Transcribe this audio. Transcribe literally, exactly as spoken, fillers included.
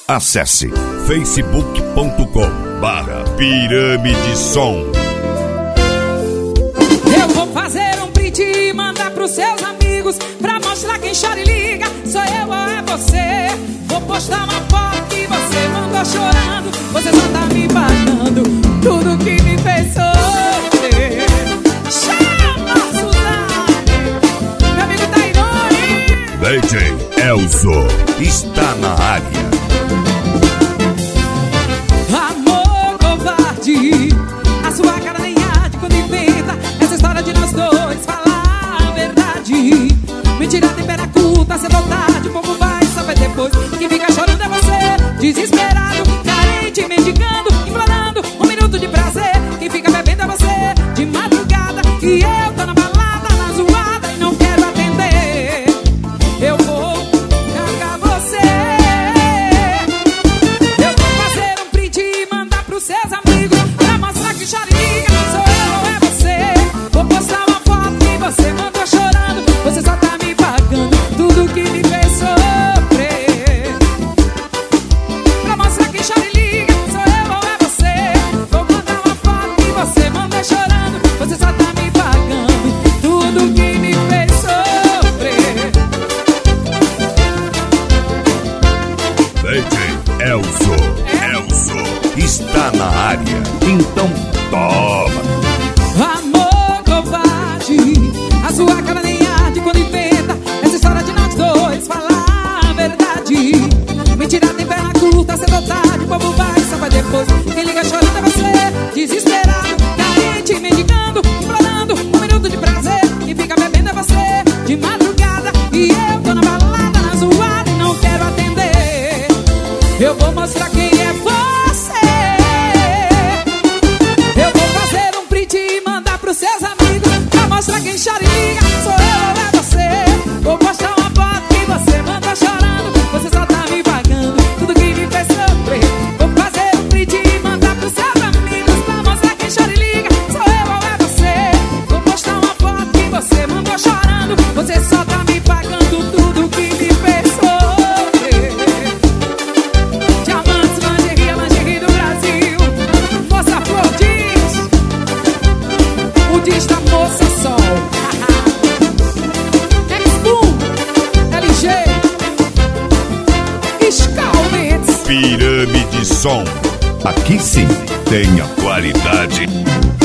Acesse facebook ponto com barra Pirâmide Som. Eu vou fazer um print e mandar pros seus amigos, pra mostrar quem chora e liga, sou eu ou é você. Vou postar uma foto que você mandou chorando, você só tá me pagando tudo que me fez sofrer. Chama, Suzane, meu amigo Tairone. D J Elzo está na área. Amor covarde, a sua cara nem arde quando inventa essa história de nós dois. Falar a verdade, mentira tempera culta, cedo ou tarde o povo vai saber depois. Quem fica chorando é você, desesperado, carente, mendigando, implorando um minuto de prazer. Quem fica bebendo é você, de madrugada, e eu tô na balada, na zoada e não quero atender. Eu vou largar você. Eu vou fazer um print e mandar pros seus amigos, pra mostrar que chora e liga, sou eu ou é você. Vou postar uma foto que você mandou chorando, você só tá me pagando tudo que me fez sofrer. Pra mostrar que chora e liga, sou eu ou é você. Vou mandar uma foto que você mandou chorando, você só tá me pagando tudo que me fez sofrer. D J Elzo, Elzo está na área. Então toma. Amor covarde, a sua cara nem arde quando inventa essa história de nós dois. Falar a verdade, mentira tem perna curta, cedo ou tarde o povo vai saber depois. Quem liga chorando é você, desesperado, carente, mendigando, implorando um minuto de prazer. Quem fica bebendo é você, de madrugada, e eu tô na balada, na zoada e não quero atender. Eu vou mostrar quem é você. Eu vou fazer um print e mandar pros seus amigos, pra mostrar quem chora e liga, sou eu ou é você. Vou postar uma foto que você manda chorando, você só tá me pagando tudo que me fez sofrer. Vou fazer um print e mandar pros seus amigos, pra mostrar quem chora e liga, sou eu ou é você. Vou postar uma foto que você mandou chorando, você só tá me pagando tudo que me fez sofrer. Diamantes, lingerie, lingerie do Brasil, moça flor diz, o diz da moça sol. X-Boom, L G, Scalmets. Pirâmide Som. Aqui sim tem a qualidade.